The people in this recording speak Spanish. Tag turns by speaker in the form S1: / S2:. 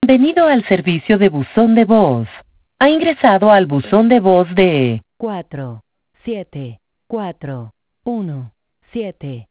S1: Bienvenido al servicio de buzón de voz. Ha ingresado al buzón de voz de 4 7 4 1 7